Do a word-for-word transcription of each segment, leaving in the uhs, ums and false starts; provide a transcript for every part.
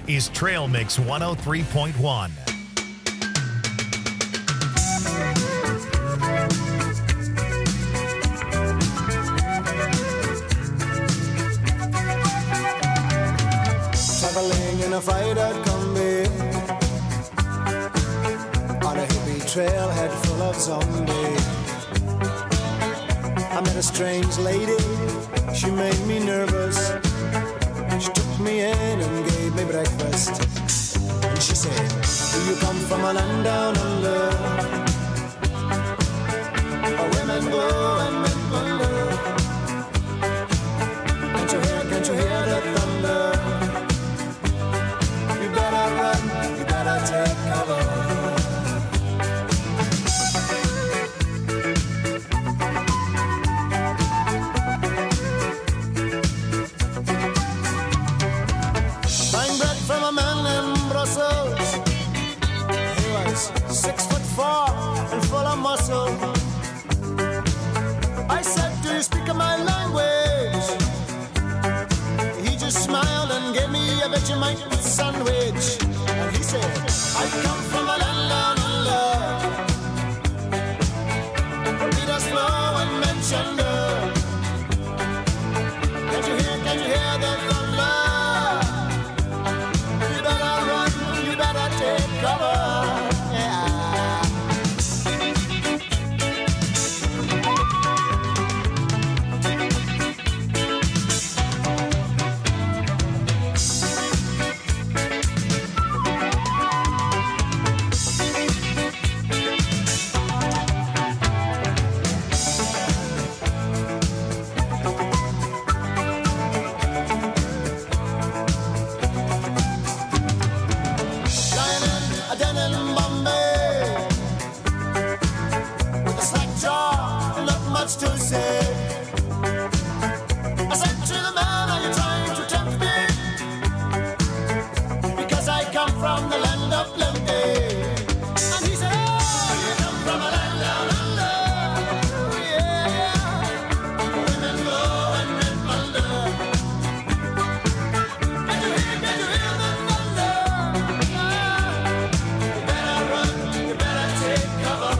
is Trail Mix one oh three point one. Traveling in a freighter combi on a hippie trailhead full of zombies. I met a strange lady, she made me nervous. She took me in and gave me breakfast. And she said, do you come from a land down under, where women go and men wonder? Can't you hear, can't you hear the thunder? You better run, you better take cover. Six foot four and full of muscle. I said, do you speak my language? He just smiled and gave me a Vegemite sandwich. And he said, I come from a land down under, where Peter's flow and Menchunder. Can't you hear, can't you hear the thunder? You better run, you better take cover. To say, I said to the man, are you trying to tempt me? Because I come from the land of plenty. And he said, oh, you come from a land down under. Yeah, women go and men wonder. Can you hear, can you hear the thunder? You better run, you better take cover.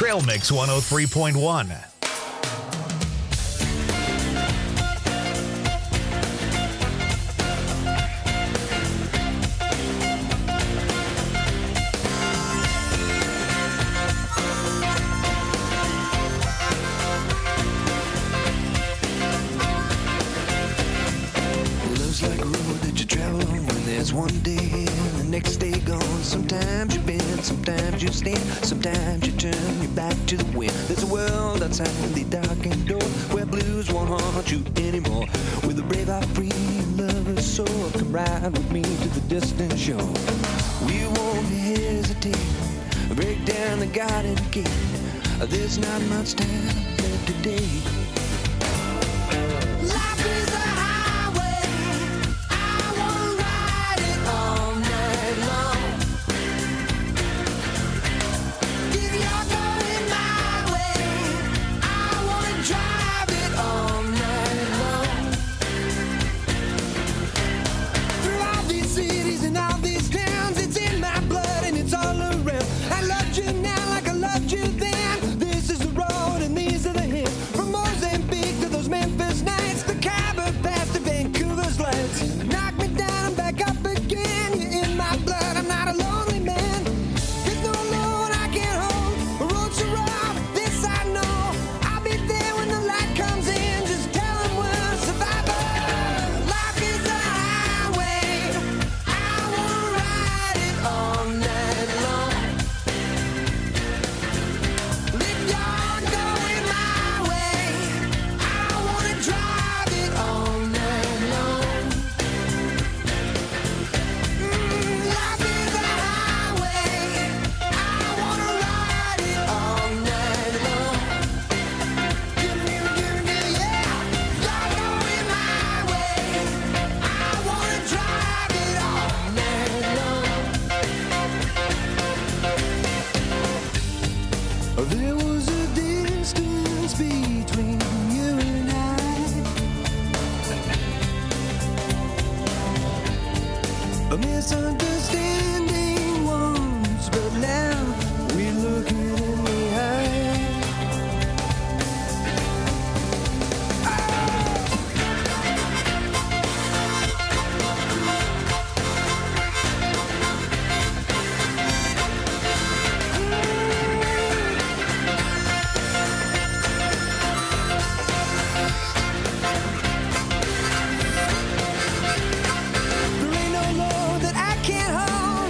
Trail Mix one oh three point one. Love's like a road that you travel on when there's one day and the next day gone. Sometimes you bend, sometimes you stand, sometimes you turn your back to the wind. There's a world outside the darkened door where blues won't haunt you anymore. With a brave heart free and lover's soul, come ride with me to the distant shore. We won't hesitate, break down the garden gate. There's not much time left today. Life is a highway, I wanna ride it all night long. If you're going my way, I wanna drive it all night long. Through all these cities and all these towns, it's in my blood and it's all around. I loved you now like I loved you then. This is the road and these are the hills. From Mozambique to those Memphis nights, the Khyber Pass to Vancouver's lights. Knock me down and back up again. You're in my blood, I'm not a lonely man. There's no load I can't hold. The road's so rough, this I know. I'll be there when the light comes in. Just tell them we're survivors. Life is a highway, I wanna ride it all night long. If you're going my way, I wanna drive it all night long. Mm, life is a highway, I wanna ride it all night long. Give me, give me, yeah. You're going my way, I wanna drive it all night long. There was a distance between you and I, a misunderstanding once, but now we're looking in the eye. There ain't no load that I can't hold.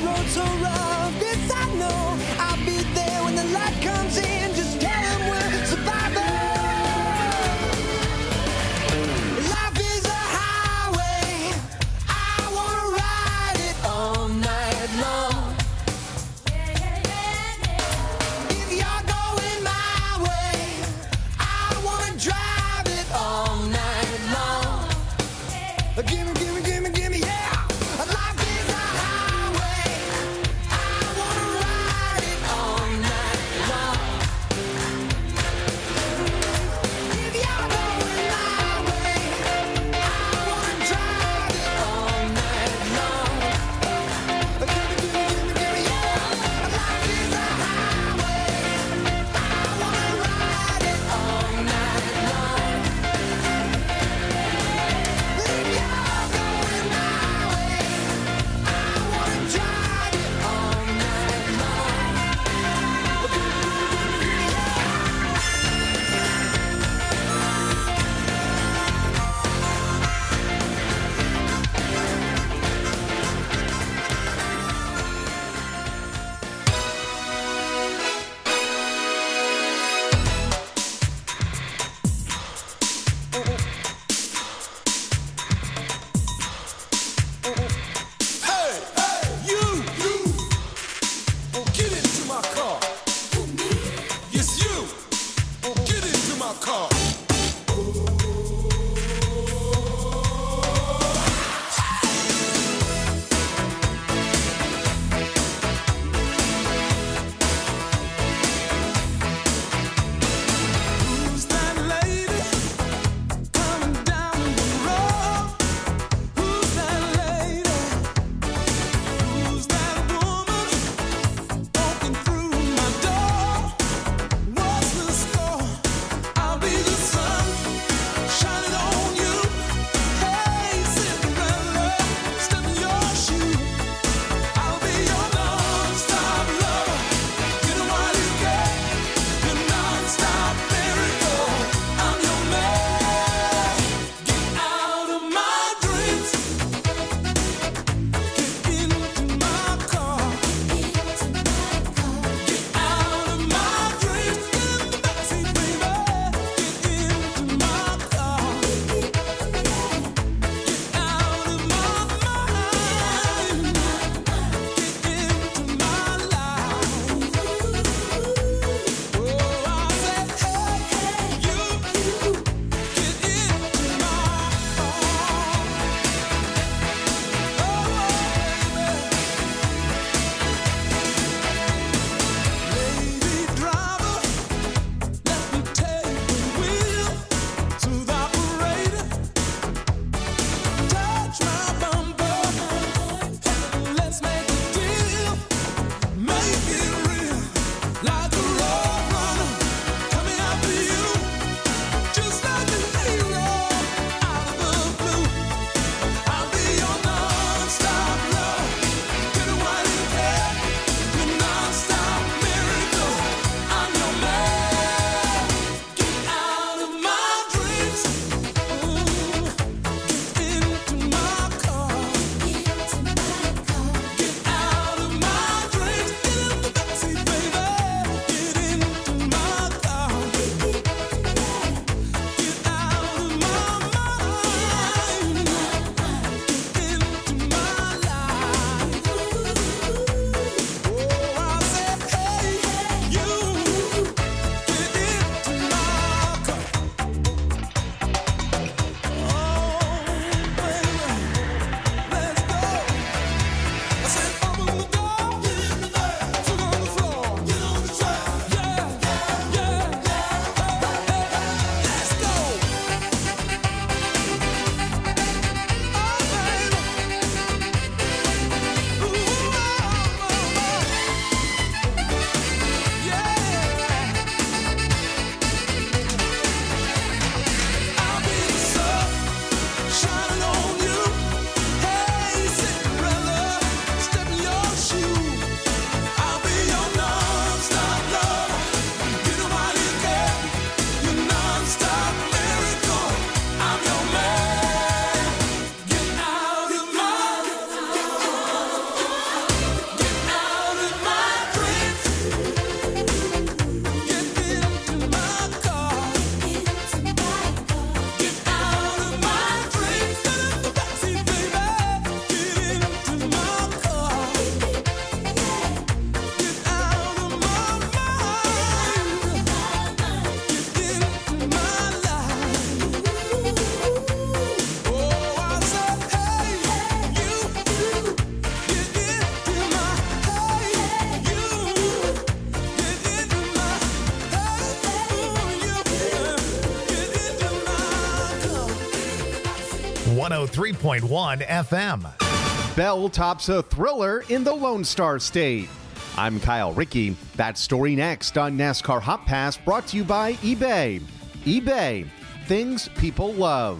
three point one F M. Bell tops a thriller in the Lone Star State. I'm Kyle Rickey. That story next on NASCAR Hot Pass, brought to you by eBay. eBay, things people love.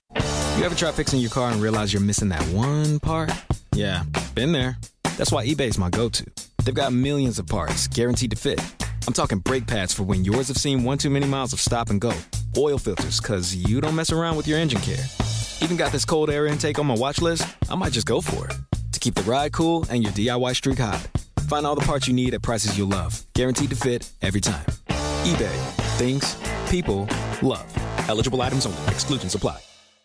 You ever try fixing your car and realize you're missing that one part? Yeah, been there. That's why eBay's my go-to. They've got millions of parts guaranteed to fit. I'm talking brake pads for when yours have seen one too many miles of stop and go. Oil filters, because you don't mess around with your engine care. Even got this cold air intake on my watch list. I might just go for it. To keep the ride cool and your D I Y streak hot. Find all the parts you need at prices you'll love. Guaranteed to fit every time. eBay. Things people love. Eligible items only. Exclusions apply.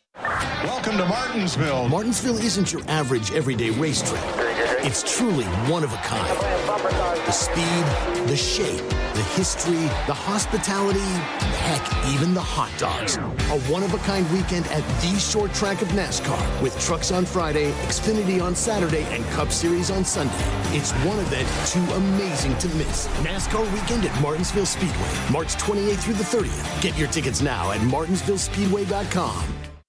Welcome to Martinsville. Martinsville isn't your average everyday racetrack. It's truly one of a kind. The speed, the shape, the history, the hospitality, and heck, even the hot dogs. A one-of-a-kind weekend at the short track of NASCAR with trucks on Friday, Xfinity on Saturday, and Cup Series on Sunday. It's one event too amazing to miss. NASCAR Weekend at Martinsville Speedway, March twenty-eighth through the thirtieth. Get your tickets now at martinsville speedway dot com.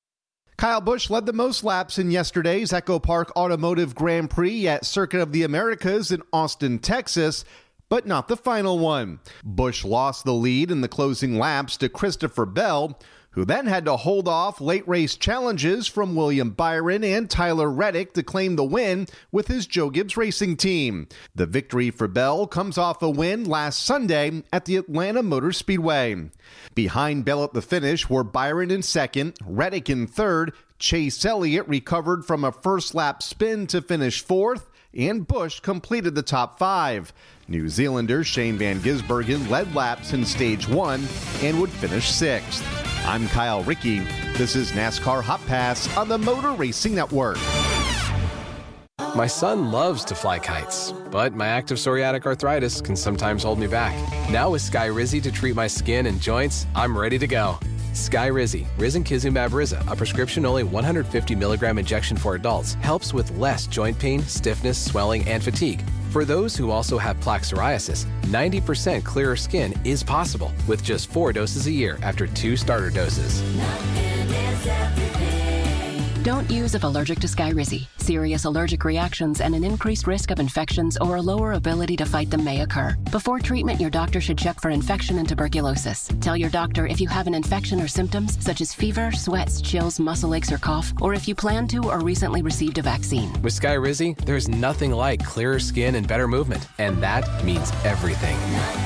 Kyle Busch led the most laps in yesterday's Echo Park Automotive Grand Prix at Circuit of the Americas in Austin, Texas, but not the final one. Busch lost the lead in the closing laps to Christopher Bell, who then had to hold off late race challenges from William Byron and Tyler Reddick to claim the win with his Joe Gibbs Racing team. The victory for Bell comes off a win last Sunday at the Atlanta Motor Speedway. Behind Bell at the finish were Byron in second, Reddick in third, Chase Elliott recovered from a first lap spin to finish fourth, and Busch completed the top five. New Zealander Shane Van Gisbergen led laps in stage one and would finish sixth. I'm Kyle Rickey. This is NASCAR Hot Pass on the Motor Racing Network. My son loves to fly kites, but my active psoriatic arthritis can sometimes hold me back. Now with Skyrizi to treat my skin and joints, I'm ready to go. Skyrizi, risankizumab Riza, a prescription-only one hundred fifty milligram injection for adults, helps with less joint pain, stiffness, swelling, and fatigue. For those who also have plaque psoriasis, ninety percent clearer skin is possible with just four doses a year after two starter doses. Don't use if allergic to Skyrizi. Serious allergic reactions and an increased risk of infections or a lower ability to fight them may occur. Before treatment, your doctor should check for infection and tuberculosis. Tell your doctor if you have an infection or symptoms such as fever, sweats, chills, muscle aches, or cough, or if you plan to or recently received a vaccine. With Skyrizi, there's nothing like clearer skin and better movement, and that means everything.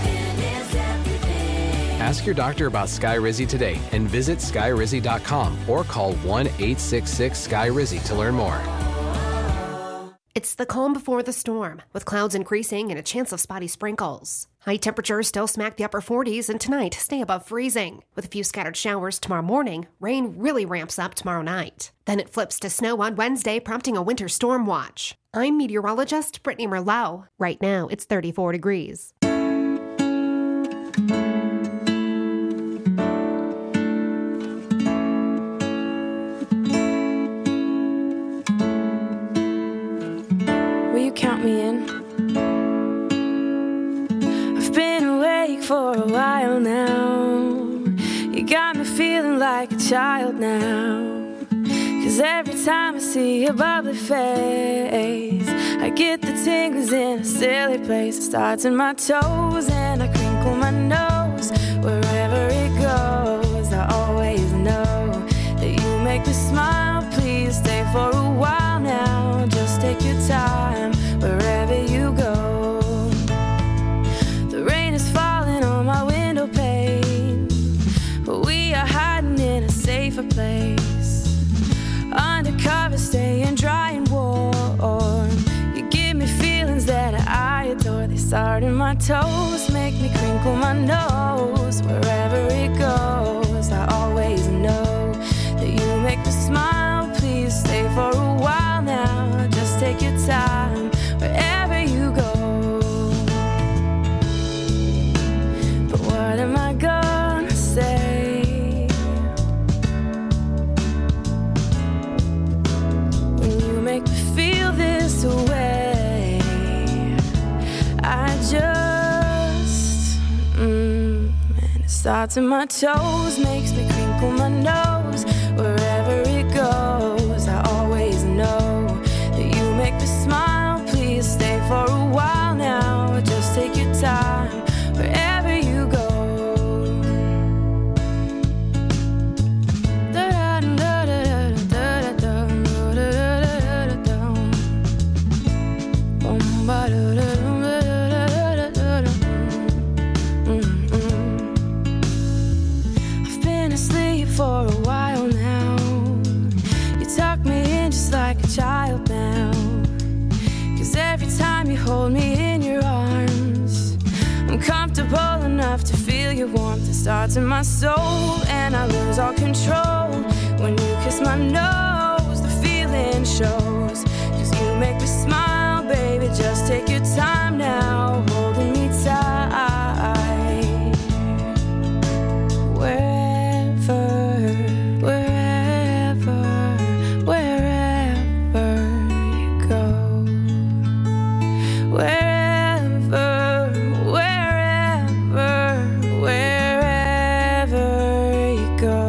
Ask your doctor about Skyrizi today and visit skyrizi dot com or call one eight six six S K Y R I Z I to learn more. It's the calm before the storm, with clouds increasing and a chance of spotty sprinkles. High temperatures still smack the upper forties, and tonight stay above freezing. With a few scattered showers tomorrow morning, rain really ramps up tomorrow night. Then it flips to snow on Wednesday, prompting a winter storm watch. I'm meteorologist Brittany Merlot. Right now, it's thirty-four degrees. Count me in. I've been awake for a while now. You got me feeling like a child now. Cause every time I see your bubbly face, I get the tingles in a silly place. It starts in my toes and I crinkle my nose. Wherever it goes, I always know that you make me smile. Please stay for a while now. Just take your time. Wherever you go, the rain is falling on my window pane, but we are hiding in a safer place. Undercover, staying dry and warm. You give me feelings that I adore. They start in my toes, make me crinkle my nose. Wherever it goes, I always know that you make me smile. Please stay for a while now. Just take your time. Wherever you go. But what am I gonna say when you make me feel this way? I just mm, and it starts in my toes, makes me crinkle my nose. Wherever it goes, hold me in your arms. I'm comfortable enough to feel your warmth. It starts in my soul, and I lose all control. When you kiss my nose, the feeling shows. 'Cause you make me smile, baby. Just take your time now, holding me tight. Wherever, wherever, wherever you go. Wherever, wherever, wherever you go.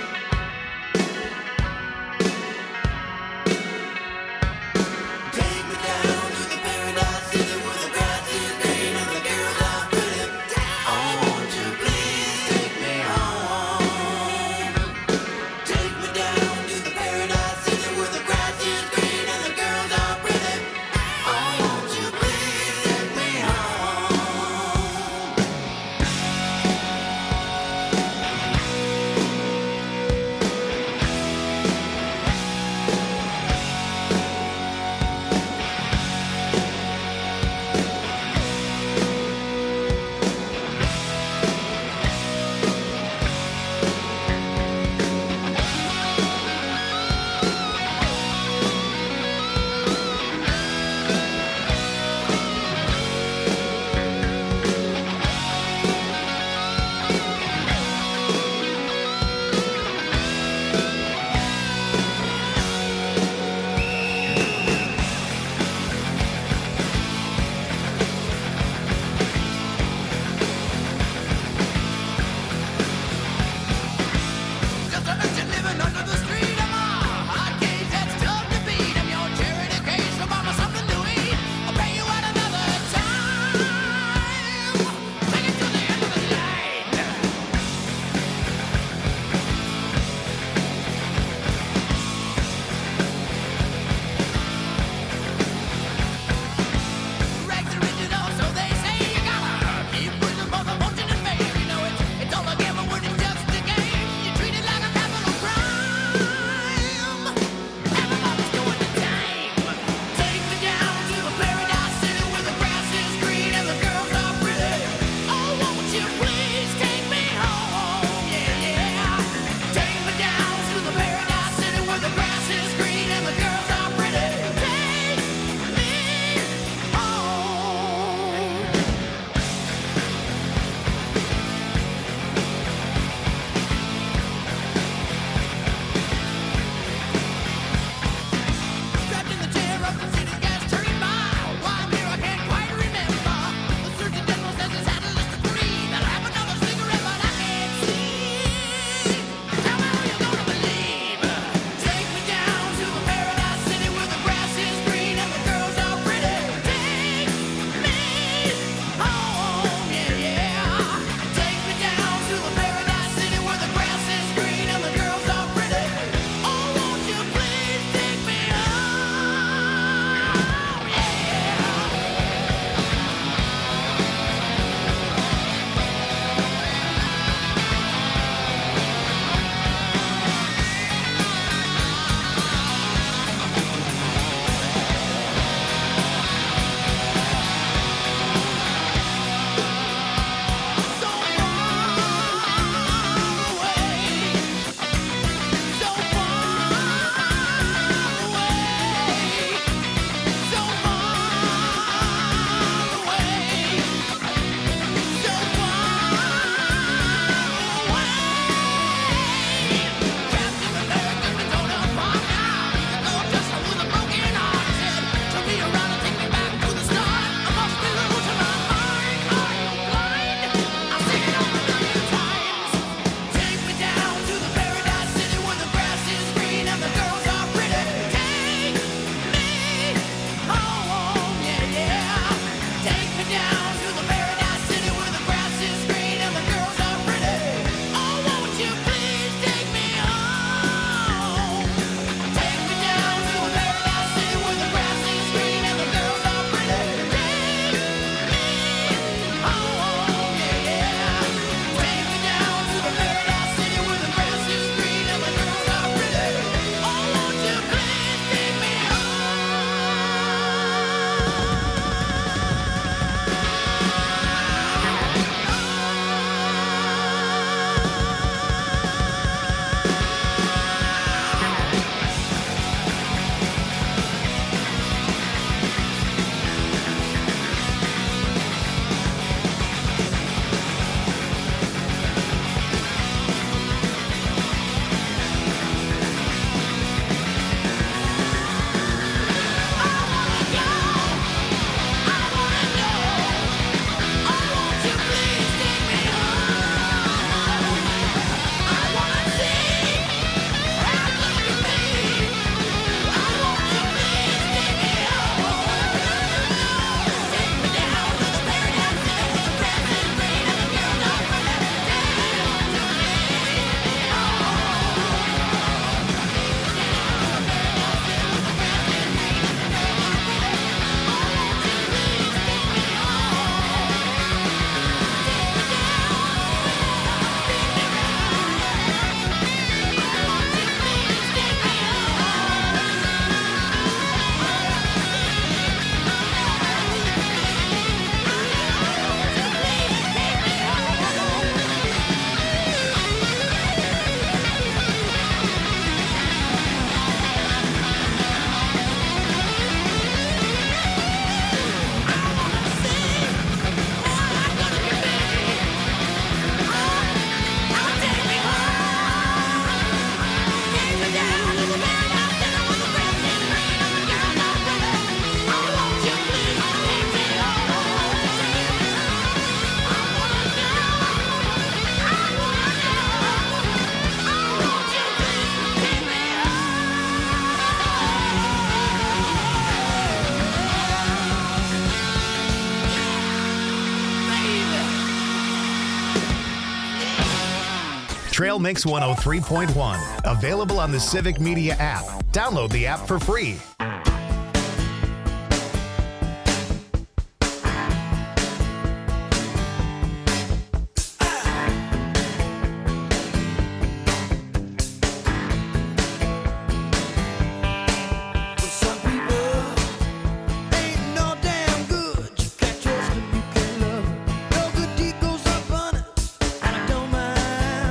Take me Trail Mix one oh three point one. Available on the Civic Media app. Download the app for free.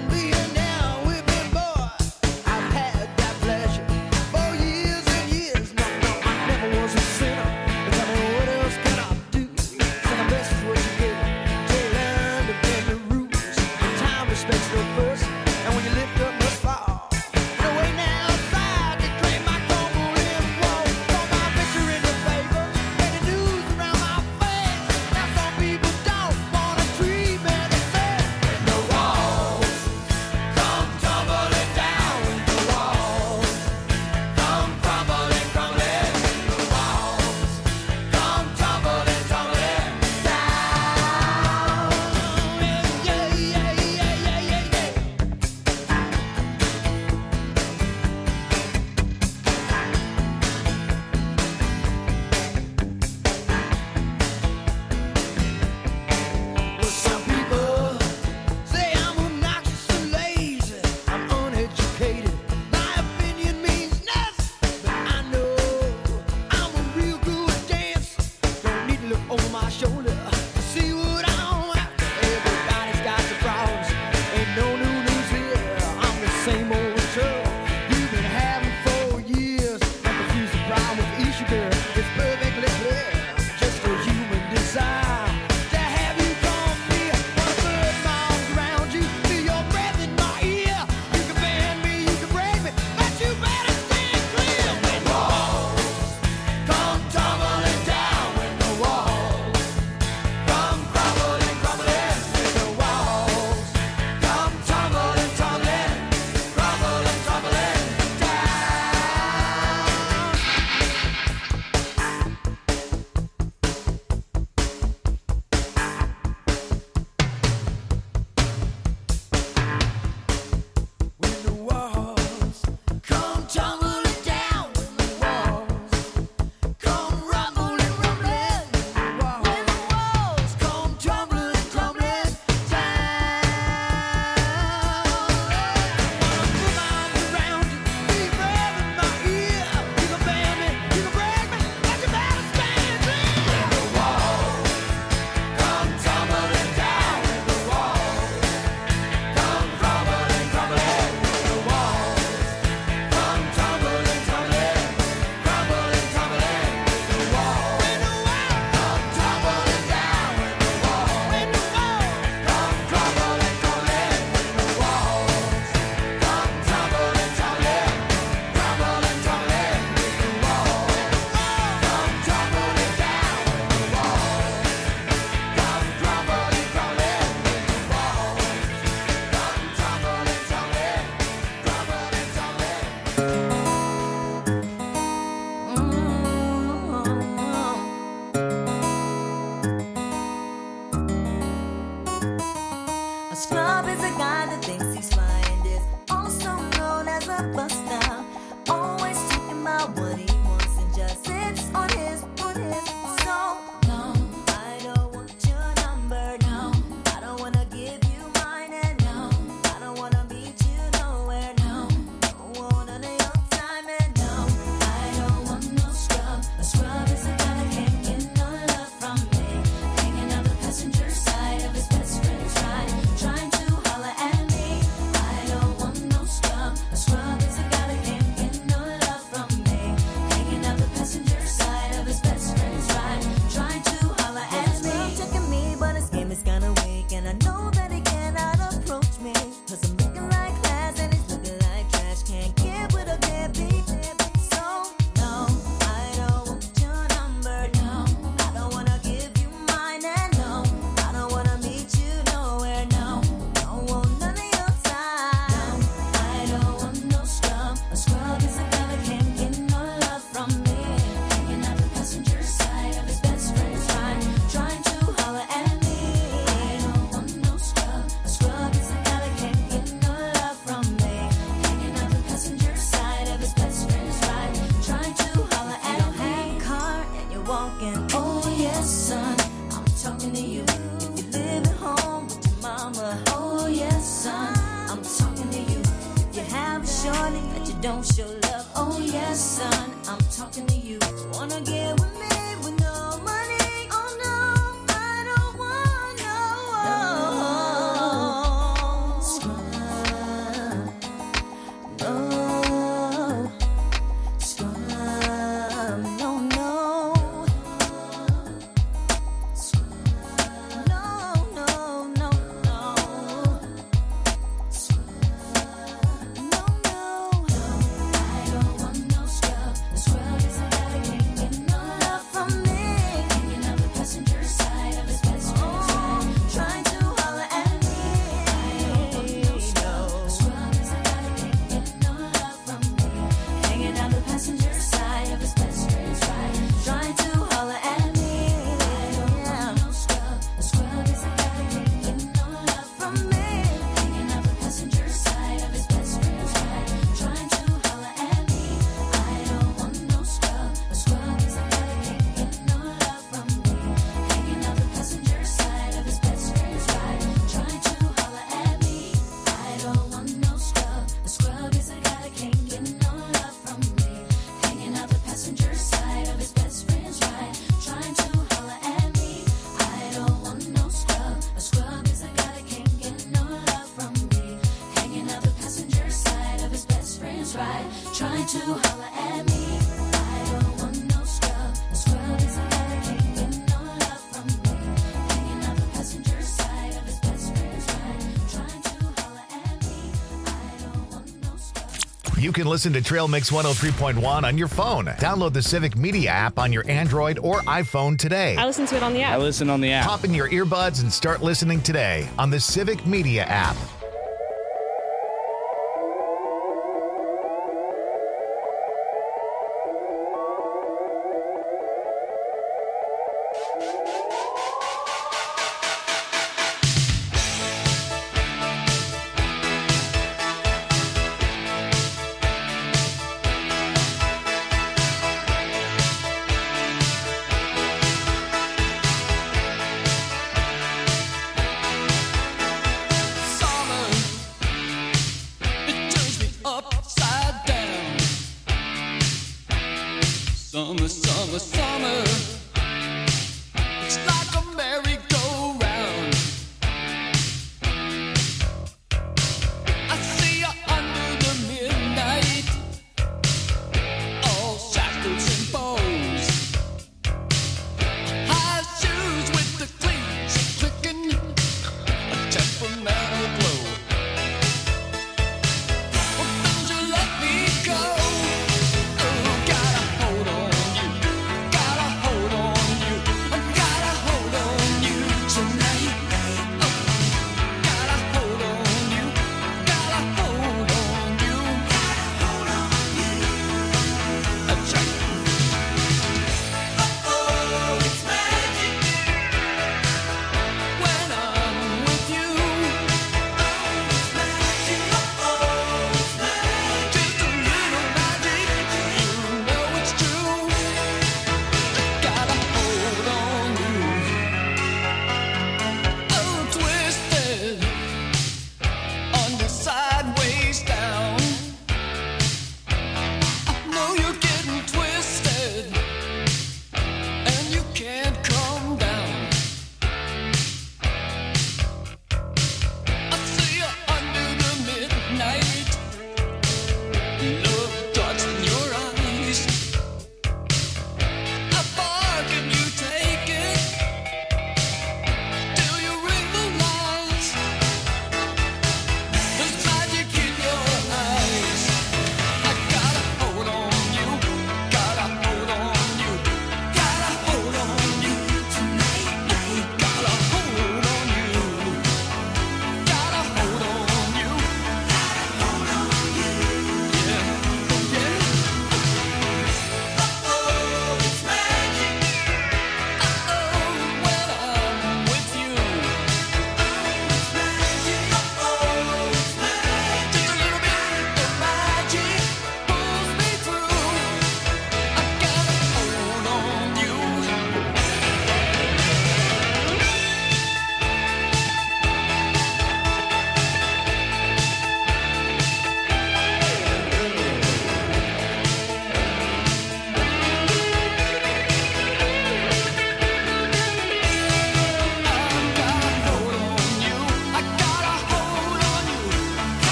I've had that pleasure for years and years. you. Wanna get with me with no money? Oh no, I don't want no scrub. No scrub. No, no. No, no, no, no. No, no. I don't want no scrub. The scrub is a guy that can't get no love from me. Hanging out the passenger side of his best friend's ride, trying to holler at me. I don't want no scrub. The scrub is a guy that can't get no love from me. Hanging out the passenger side of his best friend's ride, trying to holler at me. I don't want no scrub. The scrub is a guy that can't get no love from me. Hanging out the passenger side of his best friend's ride, trying to holler at me. I don't want no scrub. The scrub is a guy that can't get no love from me. Hanging out the passenger side of his best friend's ride, trying to holler at me. I don't want no scrub. The scrub is a guy that can't get no love from me. Hanging out the passenger side of his best friend's ride, trying to holler at me. I don't want no scrub. A scrub is a guy that can't get no love from me. Hanging out the passenger side of his best friend's ride, trying to holler at me. I don't want no scrub. A scrub is a guy that can't get no love from me. Hanging out the passenger side of his best friend's ride, trying to holler at me. I don't want no scrub. You can listen to Trail Mix one oh three point one on your phone. Download the Civic Media app on your Android or iPhone today. I listen to it on the app. I listen on the app. Pop in your earbuds and start listening today on the Civic Media app. Summer, it turns me upside down. Summer, summer, summer, it's like a merry-go-round. I see you under the midnight, all shackles and bows. High shoes with the cleats clicking, a temperamental glow. Well, don't you let me go. Oh, got a hold on you, got a hold on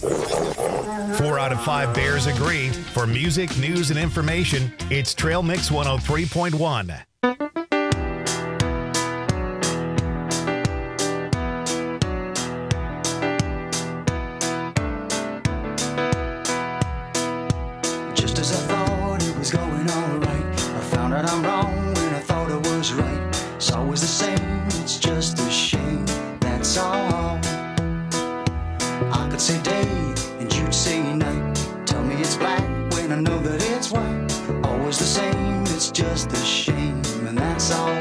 Four out of five Bears agree. For music, news, and information, it's Trail Mix one oh three point one. Just as I thought it was going all right, I found out I'm wrong when I thought I was right. It's always the same, it's just a shame, that's all. I could say day and you'd say night. Tell me it's black when I know that it's white. Always the same, it's just a shame, and that's all.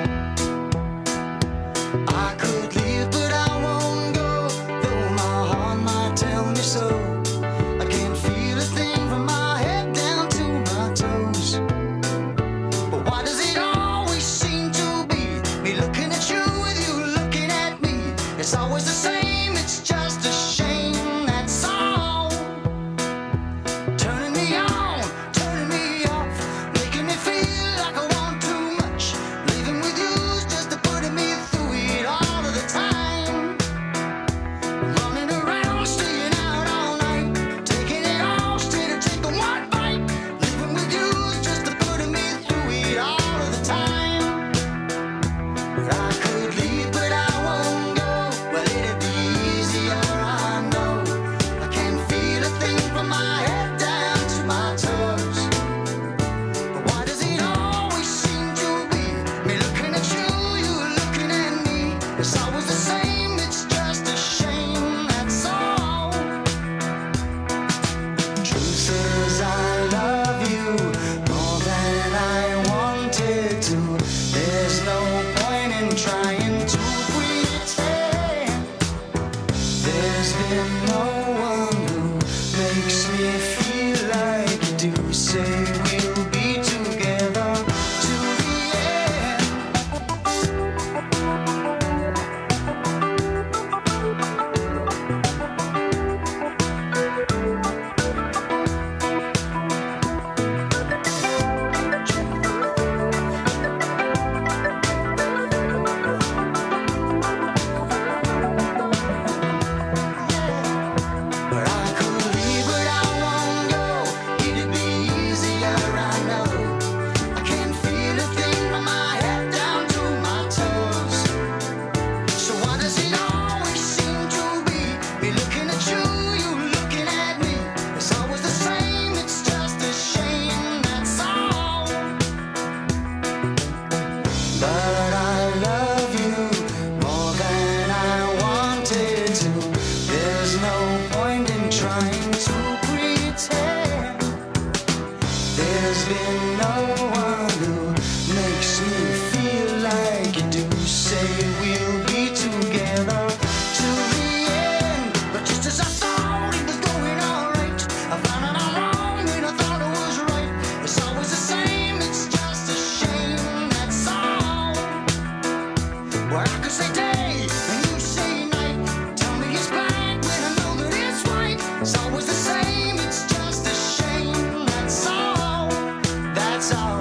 I could leave, but I won't go, though my heart might tell me so. I can't feel a thing from my head down to my toes. But why does it always seem to be me looking at you with you looking at me? It's always the same, it's just a shame, that's all. Turning me on, turning me off, making me feel like I want too much. Living with you's just a putting me through it all of the time. Running around, staying out all night, taking it all straight or taking one bite. Living with you's just a putting me through it all of the time. I could leave, but I won't go. Well, it'd be easier, I know. I can't feel a thing from my head down to my toes. But why does it always seem to be me looking at you, you looking at me? It's always the same, it's just a shame, that's all. Truth is, I love you more than I wanted to. There's no point in trying to pretend. There's been no one who makes me feel like you do. Say we'll be together to the end. But I could leave, but I won't go. It'd be easier, I know. I can't feel a thing from my head down to my toes. So why does it always seem to be me looking at you, you looking at me? It's always the same, it's just a shame, that's all. But I love you more than I wanted to. There's no point in trying to pretend. There's been no one who makes me feel like you do. Say we'll be together to the end. But just as I thought it was going all right, I found out I'm wrong when I thought it was right. It's always the same, it's just a shame, that's all. Well, I could say day and you say night. Tell me it's black when I know that it's white. It's always the same, it's just a shame, that's all. That's all.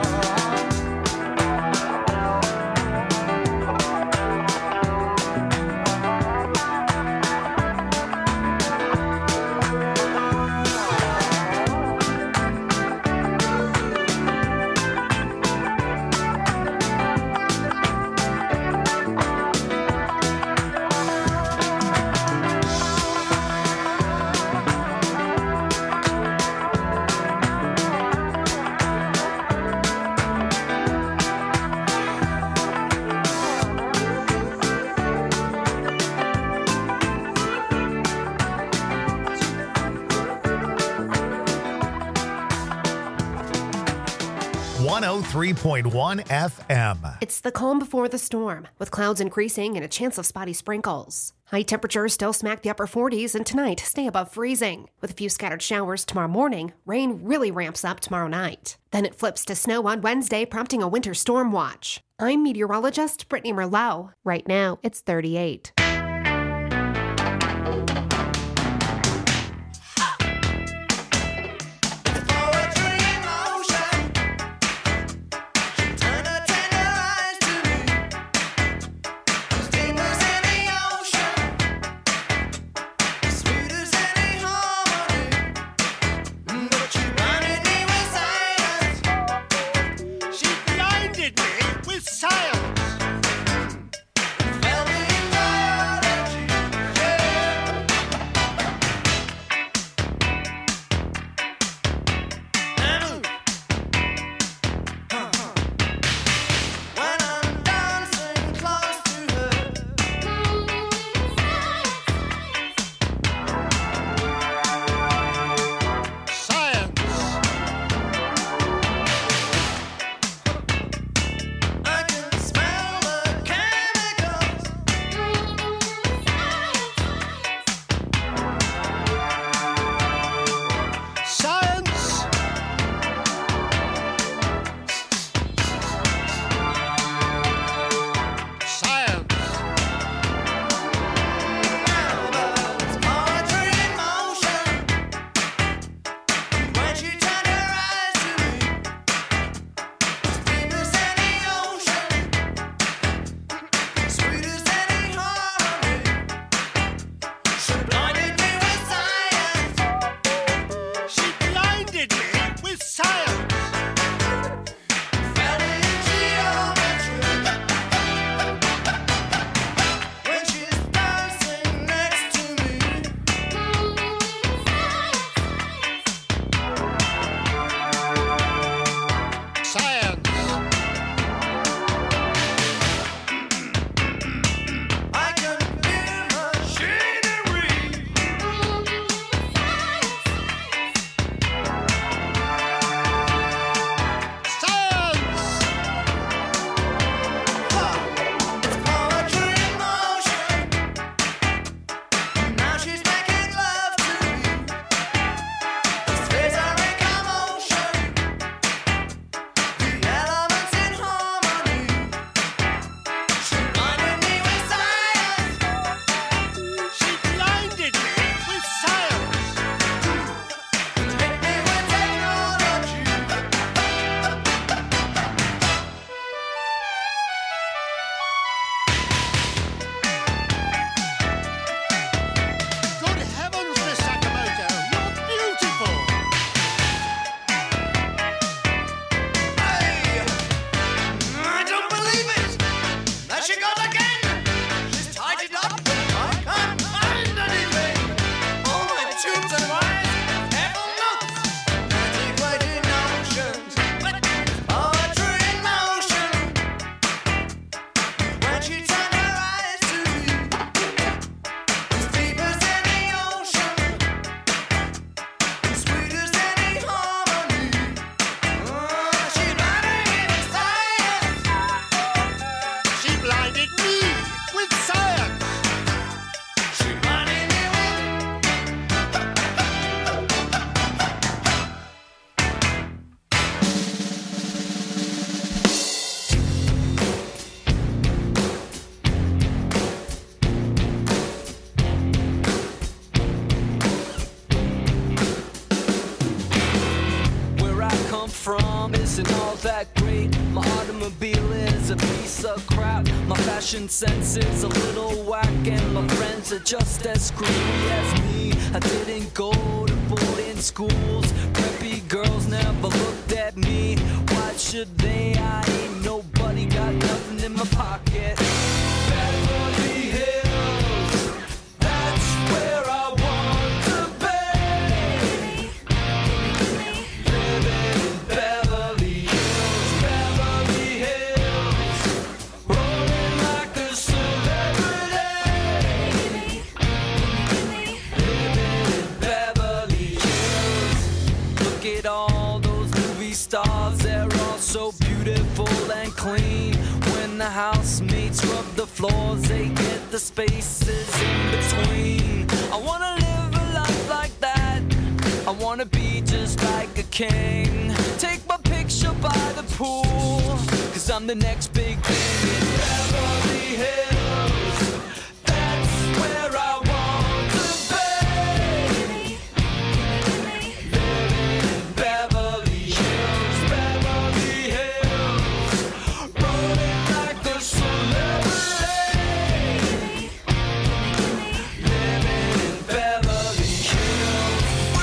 one oh three point one F M. It's the calm before the storm, with clouds increasing and a chance of spotty sprinkles. High temperatures still smack the upper forties, and tonight stay above freezing. With a few scattered showers tomorrow morning, rain really ramps up tomorrow night. Then it flips to snow on Wednesday, prompting a winter storm watch. I'm meteorologist Brittany Merlot. Right now, it's thirty-eight. Sweet as any heart. she goes again. She's tied it up. I can't find anything. All my tubes and wires, pebble nuts, antiquated notions, poetry in motion. When she turned her eyes to me, as deep as any ocean, as sweet as any harmony. Oh, she blinded me with science. She blinded me with science. She blinded me with. Where I come from isn't all that great. My automobile is a piece of crap. My fashion sense is a little whack, and my friends are just as screwy as me. I didn't go to boarding schools. Preppy girls never looked at me. Why should they? I ain't nobody, got nothing in my pocket. Beverly Hills, that's where I want to be. Living in Beverly Hills, Beverly Hills, rolling like a celebrity. Living in Beverly Hills. Look at all those movie stars, they're all so beautiful and clean. When the housemates rub the floors, they get the spaces in between. I wanna live a life like that. I wanna be just like a king. Take my picture by the pool, cause I'm the next big thing in Beverly Hills. That's where I want to be. Living in Beverly Hills, Beverly Hills, rolling like a celebrity. Living in Beverly Hills.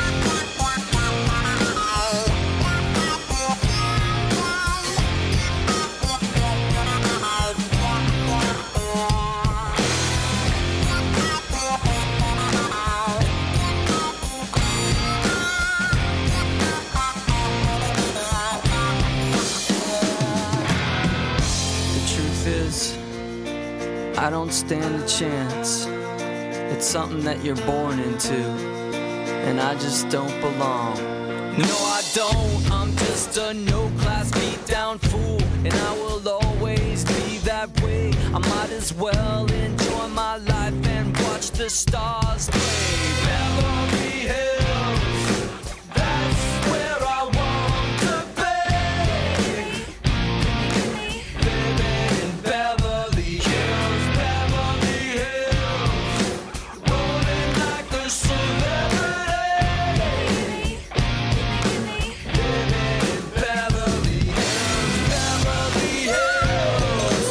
The truth is, I don't stand a chance. It's something that you're born into, and I just don't belong. No, I don't. I'm just a no-class beat-down fool, and I will always be that way. I might as well enjoy my life and watch the stars play. Beverly Hills, that's where I want to be. Living in Beverly Hills, Beverly Hills, rolling like a celebrity. Living in Beverly Hills, Beverly Hills.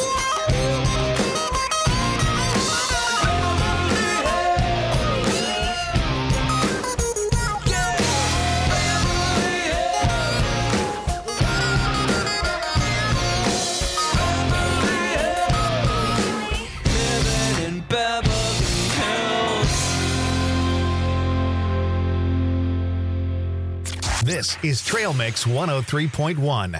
Living in Beverly Hills. This is Trail Mix one oh three point one.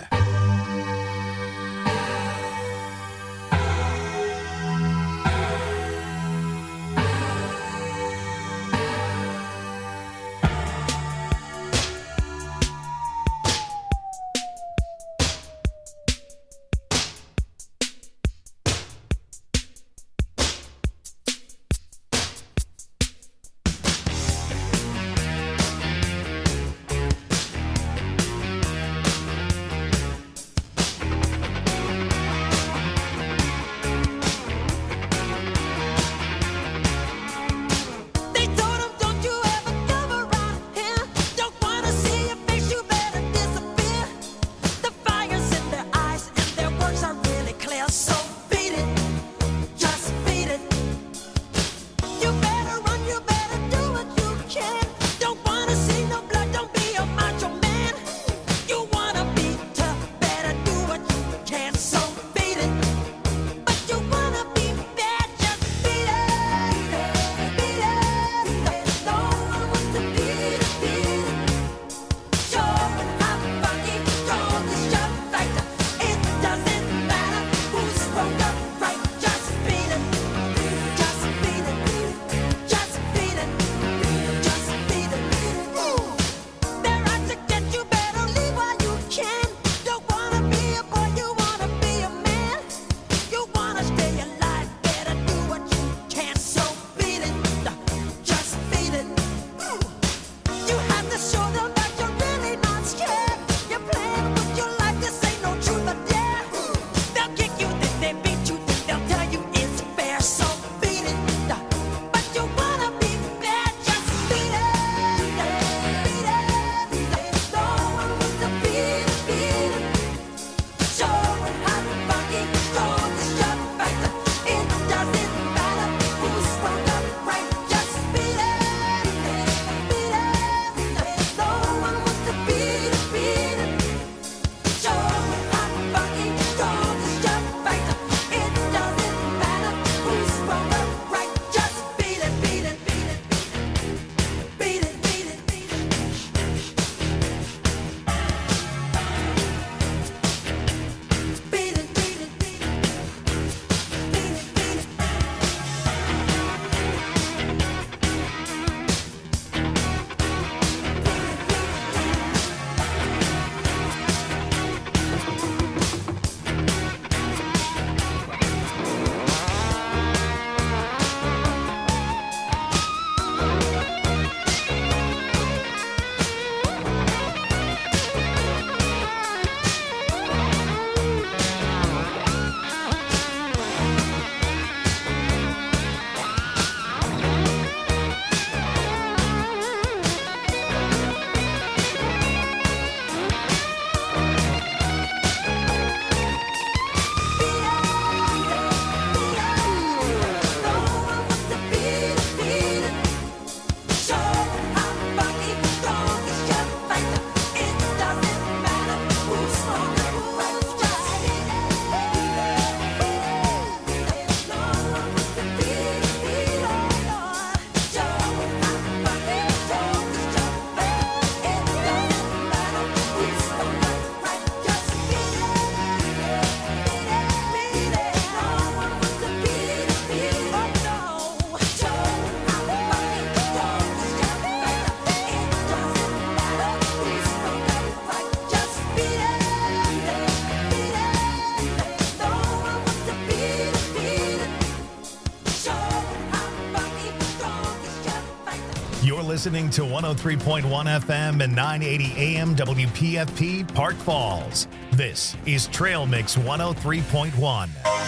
listening to one oh three point one F M and nine eighty A M W P F P Park Falls. This is Trail Mix one oh three point one.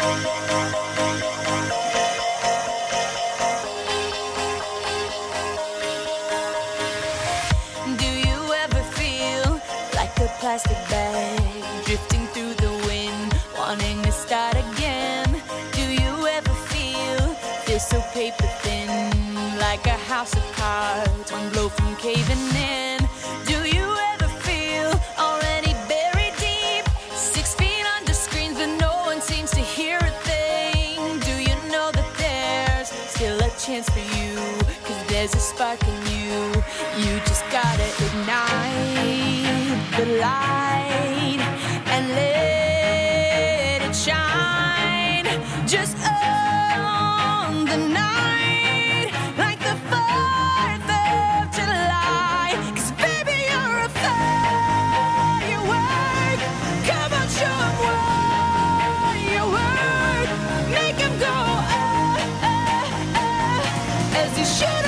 Do you ever feel like a plastic bag drifting through the wind, wanting to start again? Do you ever feel feel so paper thin, like a house of cards, one blow from caving in? Do you ever feel already buried deep, six feet under screens, but no one seems to hear a thing? Do you know that there's still a chance for you? 'Cause there's a spark in you. You just gotta ignite the light and let it shine. Just on the night, like the fourth of July. 'Cause baby, you're a firework. Come on, show 'em what you're worth. Make 'em go, ah, ah, ah, as you should.